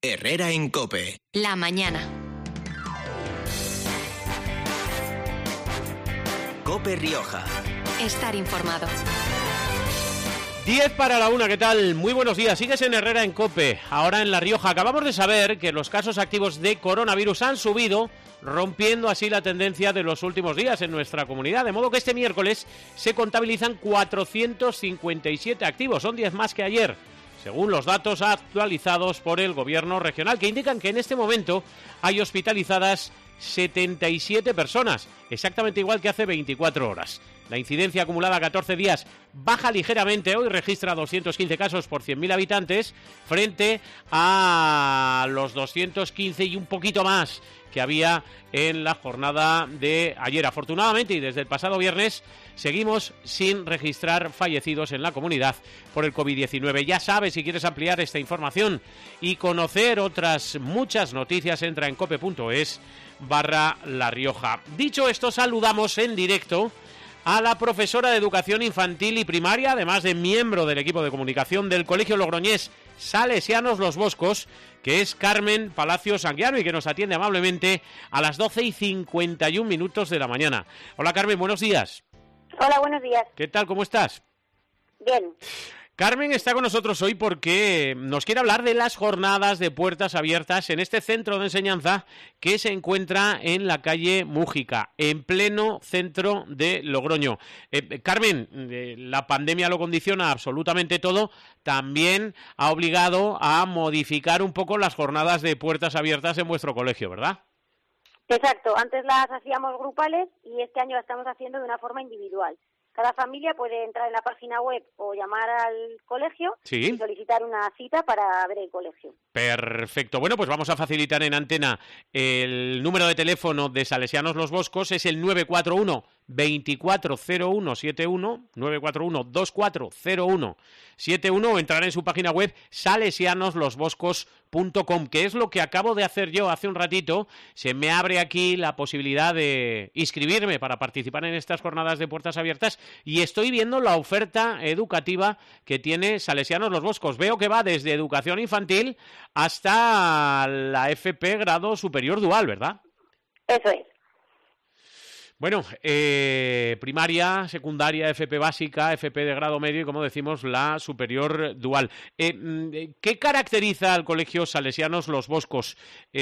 Herrera en COPE. La mañana. COPE Rioja. Estar informado. 10 para la 1, ¿qué tal? Muy buenos días, sigues en Herrera en COPE. Ahora en La Rioja acabamos de saber que los casos activos de coronavirus han subido, rompiendo así la tendencia de los últimos días en nuestra comunidad, de modo que este miércoles se contabilizan 457 activos, son 10 más que ayer, según los datos actualizados por el gobierno regional, que indican que en este momento hay hospitalizadas 77 personas, exactamente igual que hace 24 horas. La incidencia acumulada a 14 días baja ligeramente, hoy registra 215 casos por 100.000 habitantes, frente a los 215 y un poquito más que había en la jornada de ayer. Afortunadamente, y desde el pasado viernes, seguimos sin registrar fallecidos en la comunidad por el COVID-19. Ya sabes, si quieres ampliar esta información y conocer otras muchas noticias, entra en cope.es/La Rioja. Dicho esto, saludamos en directo a la profesora de Educación Infantil y Primaria, además de miembro del equipo de comunicación del Colegio Logroñés Salesianos Los Boscos, que es Carmen Palacios Anguiano y que nos atiende amablemente a las 12:51 de la mañana. Hola Carmen, buenos días. Hola, buenos días. ¿Qué tal? ¿Cómo estás? Bien. Carmen está con nosotros hoy porque nos quiere hablar de las jornadas de puertas abiertas en este centro de enseñanza que se encuentra en la calle Mújica, en pleno centro de Logroño. Carmen, la pandemia lo condiciona absolutamente todo, también ha obligado a modificar un poco las jornadas de puertas abiertas en vuestro colegio, ¿verdad? Exacto, antes las hacíamos grupales y este año las estamos haciendo de una forma individual. Cada familia puede entrar en la página web o llamar al colegio y solicitar una cita para ver el colegio. Perfecto. Bueno, pues vamos a facilitar en antena el número de teléfono de Salesianos Los Boscos, es el 941 240171, 941 240171, o entrar en su página web salesianoslosboscos.com, que es lo que acabo de hacer yo hace un ratito. Se me abre aquí la posibilidad de inscribirme para participar en estas jornadas de puertas abiertas y estoy viendo la oferta educativa que tiene Salesianos Los Boscos. Veo que va desde educación infantil hasta la FP grado superior dual, ¿verdad? Eso es. Bueno, primaria, secundaria, FP básica, FP de grado medio y, como decimos, la superior dual. ¿Qué caracteriza al Colegio Salesianos Los Boscos?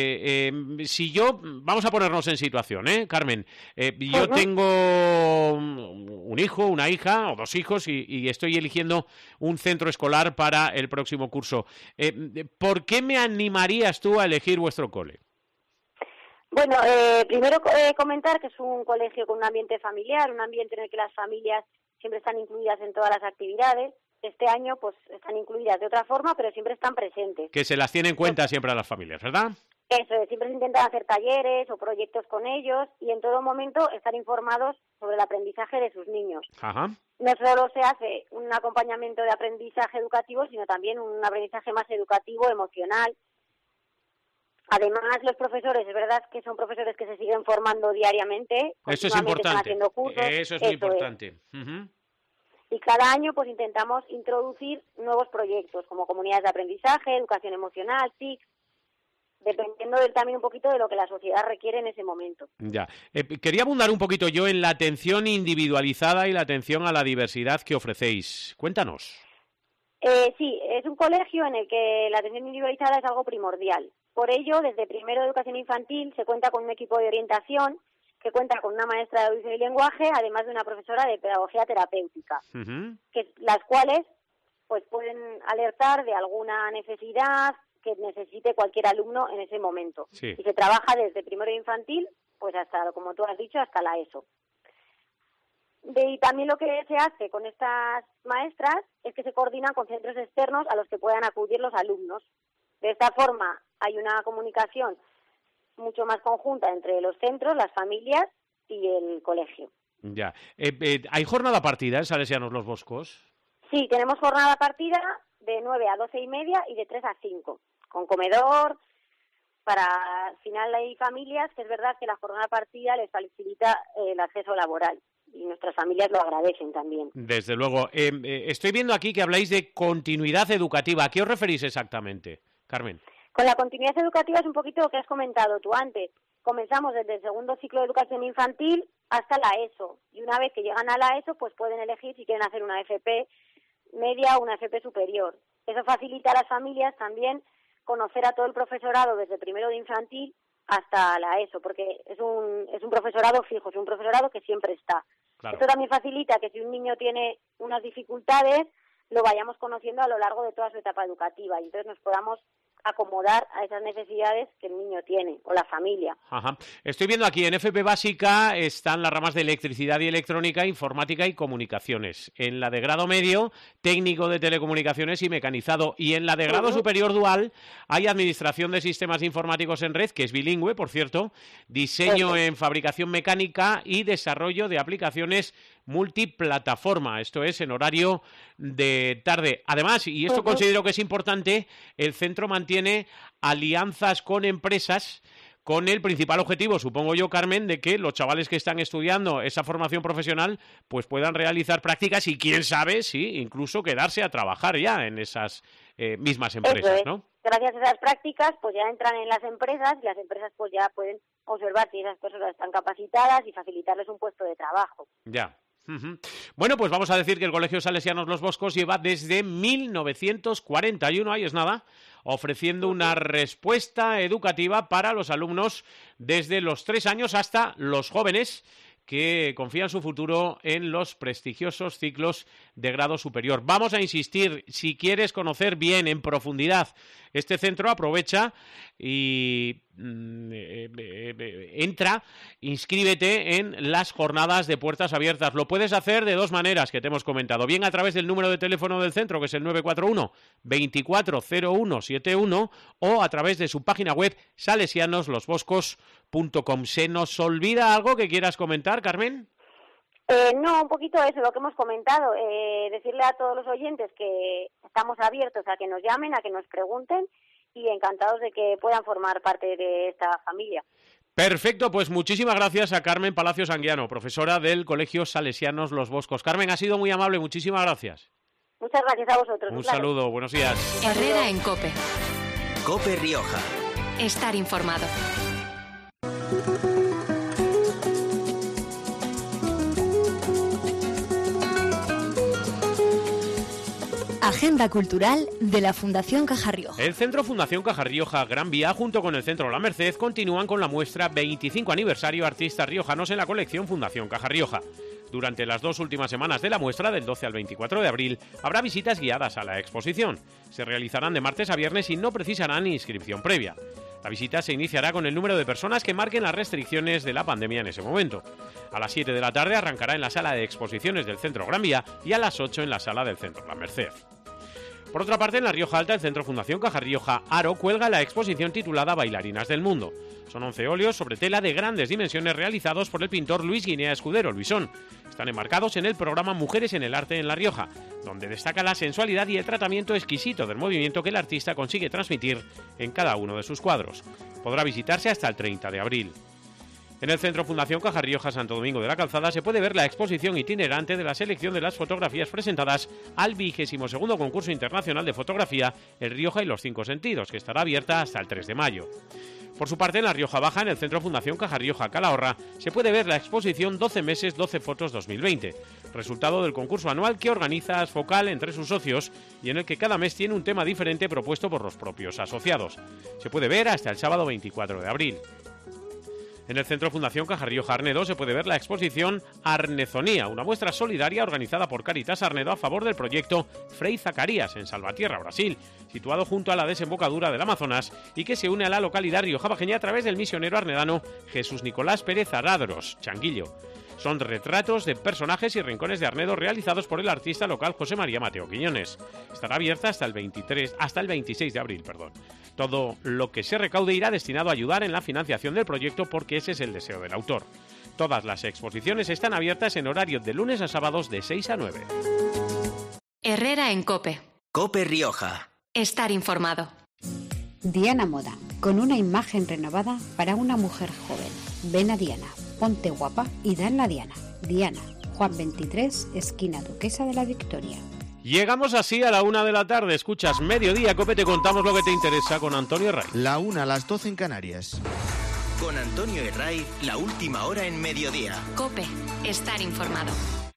Si yo, vamos a ponernos en situación, Carmen, yo tengo un hijo, una hija o dos hijos y estoy eligiendo un centro escolar para el próximo curso. ¿Por qué me animarías tú a elegir vuestro cole? Bueno, primero comentar que es un colegio con un ambiente familiar, un ambiente en el que las familias siempre están incluidas en todas las actividades. Este año pues están incluidas de otra forma, pero siempre están presentes. Que se las tiene en cuenta siempre a las familias, ¿verdad? Eso, siempre se intentan hacer talleres o proyectos con ellos y en todo momento estar informados sobre el aprendizaje de sus niños. Ajá. No solo se hace un acompañamiento de aprendizaje educativo, sino también un aprendizaje más educativo, emocional. Además, los profesores, es verdad que son profesores que se siguen formando diariamente. Eso es importante. Están haciendo cursos. Eso es muy importante. Uh-huh. Y cada año pues intentamos introducir nuevos proyectos, como comunidades de aprendizaje, educación emocional, TIC, dependiendo también un poquito de lo que la sociedad requiere en ese momento. Ya. Quería abundar un poquito yo en la atención individualizada y la atención a la diversidad que ofrecéis. Cuéntanos. Sí, es un colegio en el que la atención individualizada es algo primordial. Por ello, desde primero de educación infantil se cuenta con un equipo de orientación que cuenta con una maestra de audición y lenguaje, además de una profesora de pedagogía terapéutica, las cuales pues pueden alertar de alguna necesidad que necesite cualquier alumno en ese momento. Sí. Y se trabaja desde primero de infantil, pues hasta, como tú has dicho, hasta la ESO. Y también lo que se hace con estas maestras es que se coordinan con centros externos a los que puedan acudir los alumnos. De esta forma hay una comunicación mucho más conjunta entre los centros, las familias y el colegio. Ya. ¿Hay jornada partida en Salesianos Los Boscos? Sí, tenemos jornada partida de 9 a 12:30 y de 3 a 5, con comedor. Al final hay familias que es verdad que la jornada partida les facilita el acceso laboral. Y nuestras familias lo agradecen también. Desde luego. Estoy viendo aquí que habláis de continuidad educativa. ¿A qué os referís exactamente, Carmen? Con la continuidad educativa es un poquito lo que has comentado tú antes. Comenzamos desde el segundo ciclo de educación infantil hasta la ESO. Y una vez que llegan a la ESO, pues pueden elegir si quieren hacer una FP media o una FP superior. Eso facilita a las familias también conocer a todo el profesorado desde primero de infantil hasta la ESO, porque es un profesorado fijo, es un profesorado que siempre está. Claro. Esto también facilita que si un niño tiene unas dificultades, lo vayamos conociendo a lo largo de toda su etapa educativa y entonces nos podamos acomodar a esas necesidades que el niño tiene o la familia. Ajá. Estoy viendo aquí en FP básica están las ramas de electricidad y electrónica, informática y comunicaciones. En la de grado medio, técnico de telecomunicaciones y mecanizado. Y en la de grado superior dual hay administración de sistemas informáticos en red, que es bilingüe, por cierto, diseño en fabricación mecánica y desarrollo de aplicaciones multiplataforma, esto es en horario de tarde. Además, y esto considero que es importante, el centro mantiene alianzas con empresas con el principal objetivo, supongo yo, Carmen, de que los chavales que están estudiando esa formación profesional pues puedan realizar prácticas y quién sabe si incluso quedarse a trabajar ya en esas mismas empresas, ¿no? Gracias a esas prácticas pues ya entran en las empresas y las empresas pues ya pueden observar si esas personas están capacitadas y facilitarles un puesto de trabajo. Ya. Bueno, pues vamos a decir que el Colegio Salesianos Los Boscos lleva desde 1941, ahí es nada, ofreciendo una respuesta educativa para los alumnos desde los 3 años hasta los jóvenes que confían su futuro en los prestigiosos ciclos de grado superior. Vamos a insistir, si quieres conocer bien, en profundidad, este centro, aprovecha y entra, inscríbete en las jornadas de puertas abiertas. Lo puedes hacer de 2 maneras que te hemos comentado. Bien a través del número de teléfono del centro, que es el 941 240171, o a través de su página web salesianoslosboscos.com. ¿Se nos olvida algo que quieras comentar, Carmen? No, un poquito eso, lo que hemos comentado. Decirle a todos los oyentes que estamos abiertos a que nos llamen, a que nos pregunten y encantados de que puedan formar parte de esta familia. Perfecto, pues muchísimas gracias a Carmen Palacios Anguiano, profesora del Colegio Salesianos Los Boscos. Carmen, ha sido muy amable, muchísimas gracias. Muchas gracias a vosotros. Un saludo, buenos días. Herrera en COPE. COPE Rioja. Estar informado. Agenda cultural de la Fundación Caja Rioja. El Centro Fundación Caja Rioja Gran Vía junto con el Centro La Merced continúan con la muestra 25 aniversario artistas riojanos en la colección Fundación Caja Rioja. Durante las 2 últimas semanas de la muestra, del 12 al 24 de abril, habrá visitas guiadas a la exposición. Se realizarán de martes a viernes y no precisarán inscripción previa. La visita se iniciará con el número de personas que marquen las restricciones de la pandemia en ese momento. A las 7 de la tarde arrancará en la sala de exposiciones del Centro Gran Vía y a las 8 en la sala del Centro La Merced. Por otra parte, en La Rioja Alta, el Centro Fundación Caja Rioja Aro cuelga la exposición titulada Bailarinas del Mundo. Son 11 óleos sobre tela de grandes dimensiones realizados por el pintor Luis Guinea Escudero, Luisón. Están enmarcados en el programa Mujeres en el Arte en La Rioja, donde destaca la sensualidad y el tratamiento exquisito del movimiento que el artista consigue transmitir en cada uno de sus cuadros. Podrá visitarse hasta el 30 de abril. En el Centro Fundación Caja Rioja Santo Domingo de la Calzada se puede ver la exposición itinerante de la selección de las fotografías presentadas al 22º Concurso Internacional de Fotografía El Rioja y los 5 Sentidos, que estará abierta hasta el 3 de mayo. Por su parte, en La Rioja Baja, en el Centro Fundación Caja Rioja Calahorra, se puede ver la exposición 12 meses, 12 fotos 2020, resultado del concurso anual que organiza Asfocal entre sus socios y en el que cada mes tiene un tema diferente propuesto por los propios asociados. Se puede ver hasta el sábado 24 de abril. En el Centro Fundación Caja Rioja Arnedo se puede ver la exposición Arnezonía, una muestra solidaria organizada por Caritas Arnedo a favor del proyecto Frei Zacarias en Salvatierra, Brasil, situado junto a la desembocadura del Amazonas y que se une a la localidad riojabajeña a través del misionero arnedano Jesús Nicolás Pérez Aradros, Changuillo. Son retratos de personajes y rincones de Arnedo realizados por el artista local José María Mateo Quiñones. Estará abierta hasta el 26 de abril. Todo lo que se recaude irá destinado a ayudar en la financiación del proyecto porque ese es el deseo del autor. Todas las exposiciones están abiertas en horario de lunes a sábados de 6 a 9. Herrera en COPE. COPE Rioja. Estar informado. Diana Moda, con una imagen renovada para una mujer joven. Ven a Diana, ponte guapa y dan la Diana. Diana, Juan 23, esquina Duquesa de la Victoria. Llegamos así a la 1 de la tarde. Escuchas Mediodía Cope, te contamos lo que te interesa con Antonio Herray. La 1, las 12 en Canarias. Con Antonio Herray, la última hora en Mediodía. Cope, estar informado.